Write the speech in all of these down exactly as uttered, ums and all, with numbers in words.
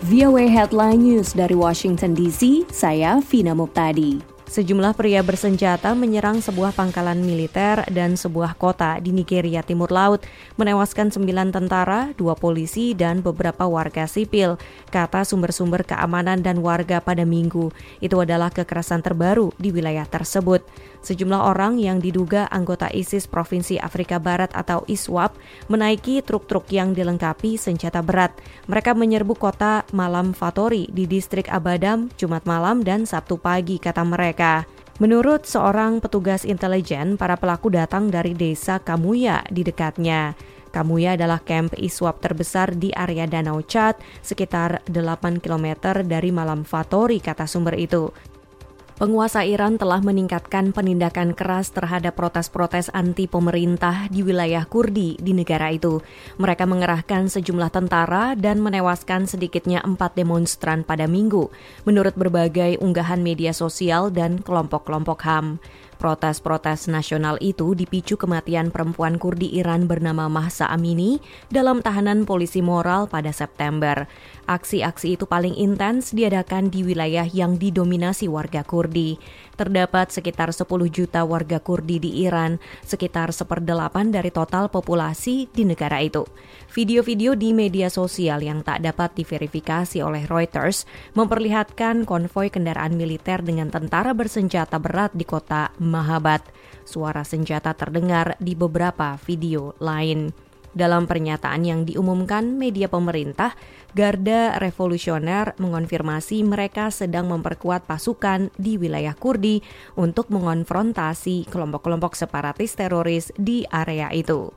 V O A Headline News dari Washington D C, saya Vina Muptadi. Sejumlah pria bersenjata menyerang sebuah pangkalan militer dan sebuah kota di Nigeria Timur Laut, menewaskan sembilan tentara, dua polisi, dan beberapa warga sipil, kata sumber-sumber keamanan dan warga pada Minggu. Itu adalah kekerasan terbaru di wilayah tersebut. Sejumlah orang yang diduga anggota ISIS Provinsi Afrika Barat atau ISWAP menaiki truk-truk yang dilengkapi senjata berat. Mereka menyerbu kota Malam Fatori di distrik Abadam, Jumat malam dan Sabtu pagi, kata mereka. Menurut seorang petugas intelijen, para pelaku datang dari desa Kamuya di dekatnya. Kamuya adalah kamp ISWAP terbesar di area Danau Chad, sekitar delapan kilometer dari Malam Fatori, kata sumber itu. Penguasa Iran telah meningkatkan penindakan keras terhadap protes-protes anti-pemerintah di wilayah Kurdi di negara itu. Mereka mengerahkan sejumlah tentara dan menewaskan sedikitnya empat demonstran pada Minggu, menurut berbagai unggahan media sosial dan kelompok-kelompok H A M. Protes-protes nasional itu dipicu kematian perempuan Kurdi Iran bernama Mahsa Amini dalam tahanan polisi moral pada September. Aksi-aksi itu paling intens diadakan di wilayah yang didominasi warga Kurdi. Terdapat sekitar sepuluh juta warga Kurdi di Iran, sekitar seperdelapan dari total populasi di negara itu. Video-video di media sosial yang tak dapat diverifikasi oleh Reuters memperlihatkan konvoi kendaraan militer dengan tentara bersenjata berat di kota Mahabad. Suara senjata terdengar di beberapa video lain. Dalam pernyataan yang diumumkan media pemerintah, Garda Revolusioner mengonfirmasi mereka sedang memperkuat pasukan di wilayah Kurdi untuk mengonfrontasi kelompok-kelompok separatis teroris di area itu.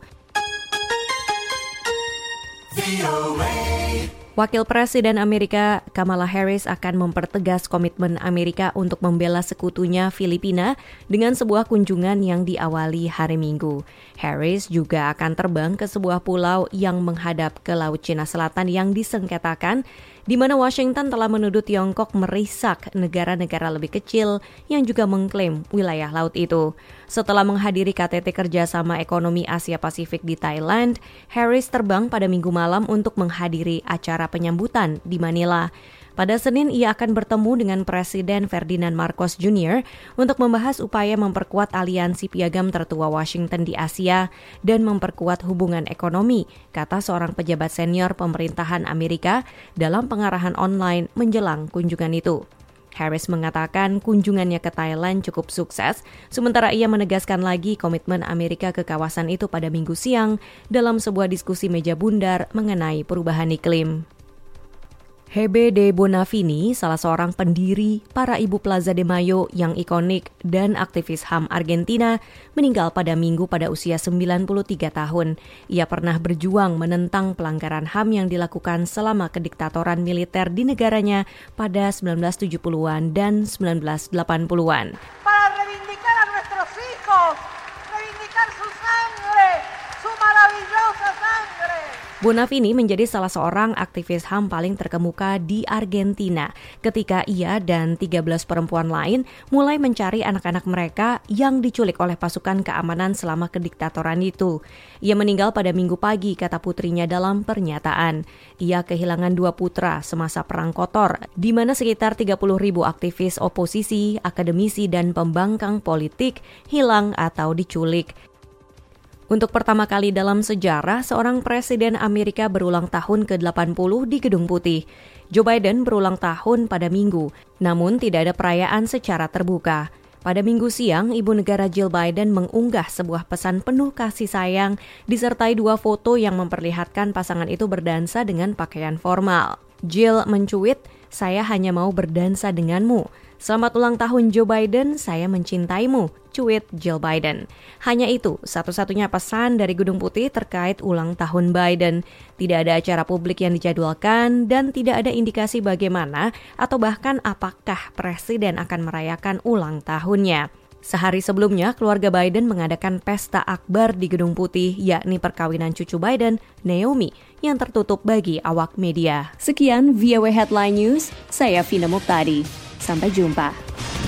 Wakil Presiden Amerika Kamala Harris akan mempertegas komitmen Amerika untuk membela sekutunya Filipina dengan sebuah kunjungan yang diawali hari Minggu. Harris juga akan terbang ke sebuah pulau yang menghadap ke Laut Cina Selatan yang disengketakan, di mana Washington telah menuduh Tiongkok merisak negara-negara lebih kecil yang juga mengklaim wilayah laut itu. Setelah menghadiri K T T Kerjasama Ekonomi Asia Pasifik di Thailand, Harris terbang pada Minggu malam untuk menghadiri acara penyambutan di Manila. Pada Senin, ia akan bertemu dengan Presiden Ferdinand Marcos Junior untuk membahas upaya memperkuat aliansi piagam tertua Washington di Asia dan memperkuat hubungan ekonomi, kata seorang pejabat senior pemerintahan Amerika dalam pengarahan online menjelang kunjungan itu. Harris mengatakan kunjungannya ke Thailand cukup sukses, sementara ia menegaskan lagi komitmen Amerika ke kawasan itu pada Minggu siang dalam sebuah diskusi meja bundar mengenai perubahan iklim. Hebe de Bonafini, salah seorang pendiri para ibu Plaza de Mayo yang ikonik dan aktivis H A M Argentina, meninggal pada Minggu pada usia sembilan puluh tiga tahun. Ia pernah berjuang menentang pelanggaran H A M yang dilakukan selama kediktatoran militer di negaranya pada sembilan belas tujuh puluhan dan sembilan belas delapan puluhan. Para reivindicar a nuestros hijos, reivindicar su sangre, su maravillosa sangre. Bonafini menjadi salah seorang aktivis H A M paling terkemuka di Argentina ketika ia dan tiga belas perempuan lain mulai mencari anak-anak mereka yang diculik oleh pasukan keamanan selama kediktatoran itu. Ia meninggal pada Minggu pagi, kata putrinya dalam pernyataan. Ia kehilangan dua putra semasa Perang Kotor, di mana sekitar tiga puluh ribu aktivis oposisi, akademisi, dan pembangkang politik hilang atau diculik. Untuk pertama kali dalam sejarah, seorang presiden Amerika berulang tahun ke delapan puluh di Gedung Putih. Joe Biden berulang tahun pada Minggu, namun tidak ada perayaan secara terbuka. Pada Minggu siang, ibu negara Jill Biden mengunggah sebuah pesan penuh kasih sayang disertai dua foto yang memperlihatkan pasangan itu berdansa dengan pakaian formal. Jill mencuit, "Saya hanya mau berdansa denganmu. Selamat ulang tahun Joe Biden, saya mencintaimu," cuit Jill Biden. Hanya itu, satu-satunya pesan dari Gedung Putih terkait ulang tahun Biden. Tidak ada acara publik yang dijadwalkan dan tidak ada indikasi bagaimana atau bahkan apakah presiden akan merayakan ulang tahunnya. Sehari sebelumnya, keluarga Biden mengadakan pesta akbar di Gedung Putih, yakni perkawinan cucu Biden, Naomi, yang tertutup bagi awak media. Sekian V O A Headline News, saya Vina Muptadi. Sampai jumpa.